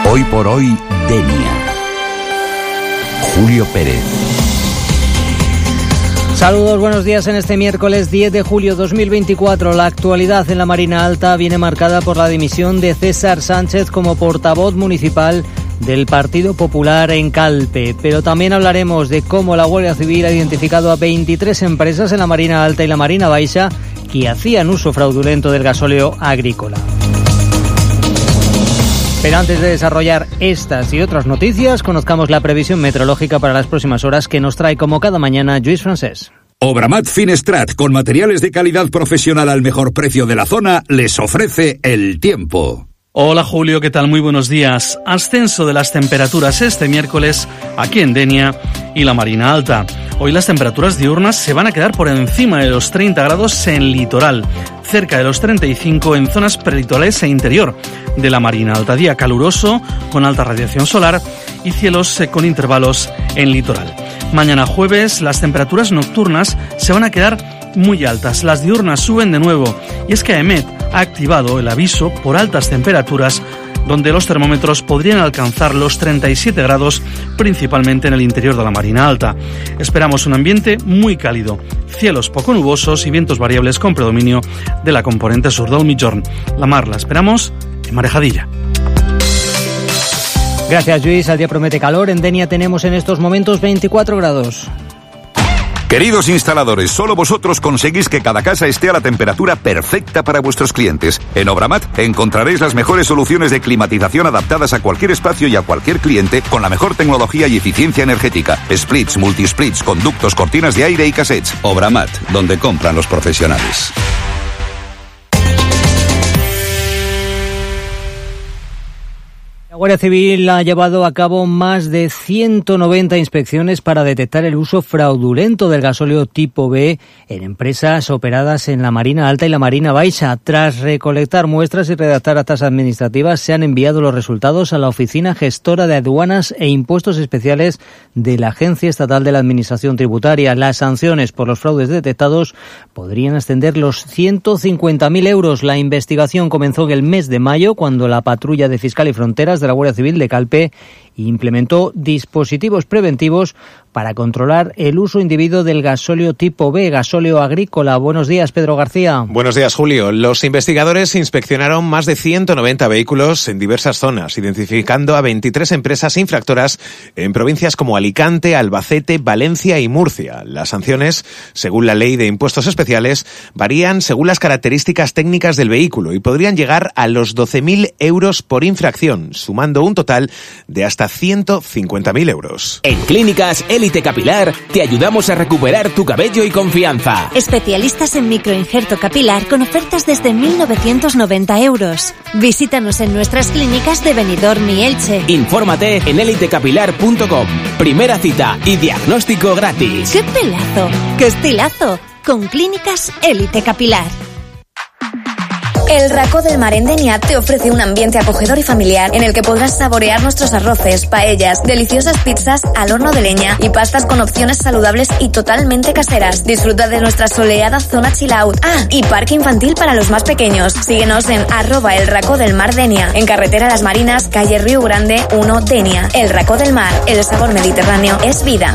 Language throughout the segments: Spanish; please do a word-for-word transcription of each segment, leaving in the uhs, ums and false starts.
Hoy por hoy, Denia. Julio Pérez. Saludos, buenos días en este miércoles diez de julio dos mil veinticuatro. La actualidad en la Marina Alta viene marcada por la dimisión de César Sánchez como portavoz municipal del Partido Popular en Calpe. Pero también hablaremos de cómo la Guardia Civil ha identificado a veintitrés empresas en la Marina Alta y la Marina Baixa que hacían uso fraudulento del gasóleo agrícola. Pero antes de desarrollar estas y otras noticias, conozcamos la previsión meteorológica para las próximas horas que nos trae como cada mañana Lluís Francés. Obramat Finestrat, con materiales de calidad profesional al mejor precio de la zona, les ofrece el tiempo. Hola Julio, ¿qué tal? Muy buenos días. Ascenso de las temperaturas este miércoles aquí en Denia y la Marina Alta. Hoy las temperaturas diurnas se van a quedar por encima de los treinta grados en litoral, cerca de los treinta y cinco en zonas prelitorales e interior de la Marina Alta. Día caluroso, con alta radiación solar y cielos con intervalos en litoral. Mañana jueves las temperaturas nocturnas se van a quedar muy altas. Las diurnas suben de nuevo y es que AEMET ha activado el aviso por altas temperaturas donde los termómetros podrían alcanzar los treinta y siete grados, principalmente en el interior de la Marina Alta. Esperamos un ambiente muy cálido, cielos poco nubosos y vientos variables con predominio de la componente sur del Migjorn. La mar la esperamos en Marejadilla. Gracias, Lluís. El día promete calor. En Denia tenemos en estos momentos veinticuatro grados. Queridos instaladores, solo vosotros conseguís que cada casa esté a la temperatura perfecta para vuestros clientes. En Obramat encontraréis las mejores soluciones de climatización adaptadas a cualquier espacio y a cualquier cliente con la mejor tecnología y eficiencia energética. Splits, multisplits, conductos, cortinas de aire y cassettes. Obramat, donde compran los profesionales. La Guardia Civil ha llevado a cabo más de ciento noventa inspecciones para detectar el uso fraudulento del gasóleo tipo B en empresas operadas en la Marina Alta y la Marina Baixa. Tras recolectar muestras y redactar actas administrativas, se han enviado los resultados a la Oficina Gestora de Aduanas e Impuestos Especiales de la Agencia Estatal de la Administración Tributaria. Las sanciones por los fraudes detectados podrían ascender los ciento cincuenta mil euros. La investigación comenzó en el mes de mayo, cuando la Patrulla de Fiscal y Fronteras de la Guardia Civil de Calpe implementó dispositivos preventivos para controlar el uso indebido del gasóleo tipo B, gasóleo agrícola. Buenos días, Pedro García. Buenos días, Julio. Los investigadores inspeccionaron más de ciento noventa vehículos en diversas zonas, identificando a veintitrés empresas infractoras en provincias como Alicante, Albacete, Valencia y Murcia. Las sanciones, según la Ley de Impuestos Especiales, varían según las características técnicas del vehículo y podrían llegar a los doce mil euros por infracción, sumando un total de hasta ciento cincuenta mil euros. En Clínicas Élite Capilar te ayudamos a recuperar tu cabello y confianza. Especialistas en microinjerto capilar con ofertas desde mil novecientos noventa euros. Visítanos en nuestras clínicas de Benidorm y Elche. Infórmate en élite capilar punto com. Primera cita y diagnóstico gratis. ¡Qué pelazo! ¡Qué estilazo! Con Clínicas Élite Capilar. El Racó del Mar en Denia te ofrece un ambiente acogedor y familiar en el que podrás saborear nuestros arroces, paellas, deliciosas pizzas al horno de leña y pastas con opciones saludables y totalmente caseras. Disfruta de nuestra soleada zona chill out. Ah, y parque infantil para los más pequeños. Síguenos en arroba el Racó del Mar Denia, en carretera Las Marinas, calle Río Grande uno, Denia. El Racó del Mar, el sabor mediterráneo es vida.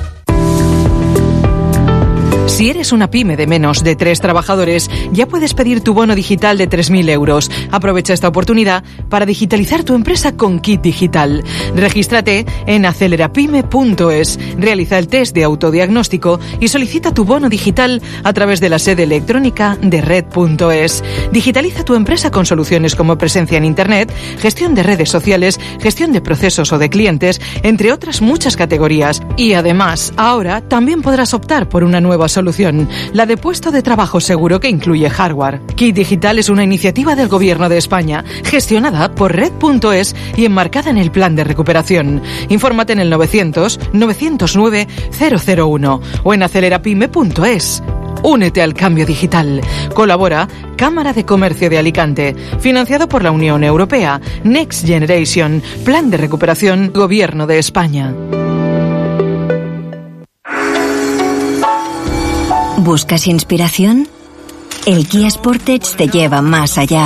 Si eres una pyme de menos de tres trabajadores, ya puedes pedir tu bono digital de tres mil euros. Aprovecha esta oportunidad para digitalizar tu empresa con Kit Digital. Regístrate en acelerapyme punto es, realiza el test de autodiagnóstico y solicita tu bono digital a través de la sede electrónica de red punto es. Digitaliza tu empresa con soluciones como presencia en Internet, gestión de redes sociales, gestión de procesos o de clientes, entre otras muchas categorías. Y además, ahora también podrás optar por una nueva solución. Solución, la de puesto de trabajo seguro que incluye hardware. Kit Digital es una iniciativa del Gobierno de España, gestionada por red punto es y enmarcada en el Plan de Recuperación. Infórmate en el novecientos, novecientos nueve, cero cero uno o en acelerapyme punto es. Únete al cambio digital. Colabora Cámara de Comercio de Alicante, financiado por la Unión Europea, Next Generation, Plan de Recuperación, Gobierno de España. ¿Buscas inspiración? El Kia Sportage te lleva más allá.